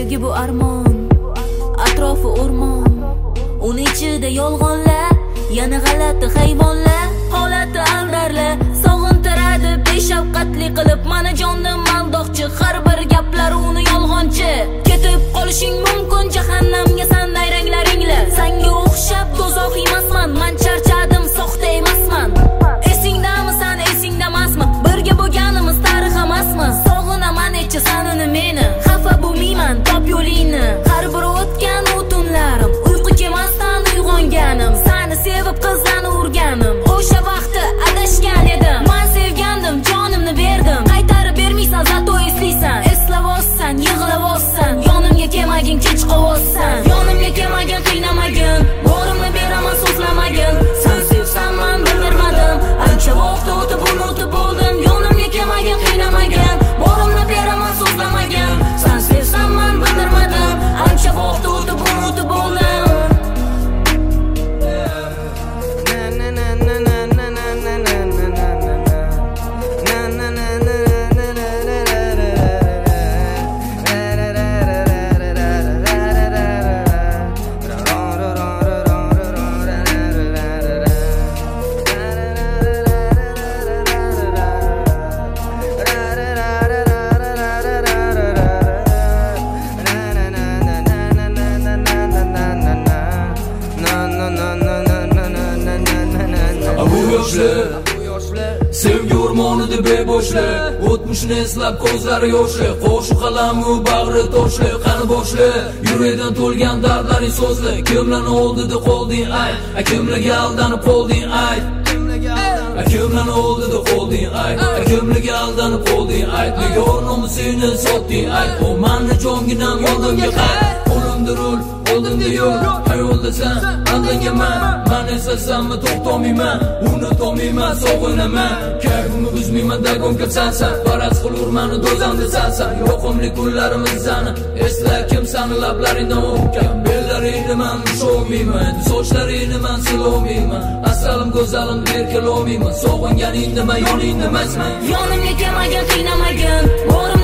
Sevgi bu armon, atrofi o'rmon, uni ichida yolg'onlar, yana g'alati hayvonlar, holati aldarlar, sog'intiradi beshafqatli qilib mana jonnim maldoqchi, har bir gaplari uni yolg'onchi. Ketib qolishing mumkin jahannamga san nayranglaringla. Senga o'xshab do'zax emasman, men charchadim, soxta emasman. Esingdami san, esingdamasmi? Birga bo'lganimiz tarix emasmi? Sog'inaman etchi sanini meni, xafa bo'lmayman, top yo'lingni. Har bir o'tgan o'tunlarim, uyqu kelmasdan uyg'onganim, seni sevib qizlarni urganim. O'sha vaqtda adashgan edim, men sevgandim, jonimni berdim. Qaytarib bermaysan, zato eslaysan, eslavozsan, yig'lavozsan. Yonimga kelmagin, kech qovozsan. Yonimga kelmagin, qiynamagin, borimni beraman, so'zlamagin. Sen sevsan, men bildirmadim, ancha vaqt o'tib unutib bo'ldim. Yonimga kelmagin, qiynamagin, borimni beraman, so'zlamagin. Sen sevsan, men bildirmadim, ancha vaqt o'tib unutib bo'ldim. Sevgi o'rmonida beboshlar, o'tmishni eslab ko'zlari yoshli, qo'shiq qalamu bag'ri toshli, qani boshli, yuragidan to'lgan dardlaring so'zli. Kimlarni oldida qolding ay, kimlarga aldanib qolding ay, kimlarni oldida qolding ay, kimlarga aldanib qolding ay. Nega nomusingni sotding ay, o menni jonginam yonimga qay. Qo'limda rul, oldimda yo'l, hayolda sen aldangaman. Men eslasammi to'xtamayman, unutolmayman, sog'inaman. Kayfimni buzmayman, dagon kelsansan, faraz qilurman do'zamda sansan. Yoqimli kunlarimizni esla, kim sani lablaringdan o'pgan. Bellaringni men usholmayman, sochlaringni men silolmayman. Asalim go'zalim berkilolmayman, sog'inganingni men yoningda emasman. Yonimga kelmagin, qiynamagin, borim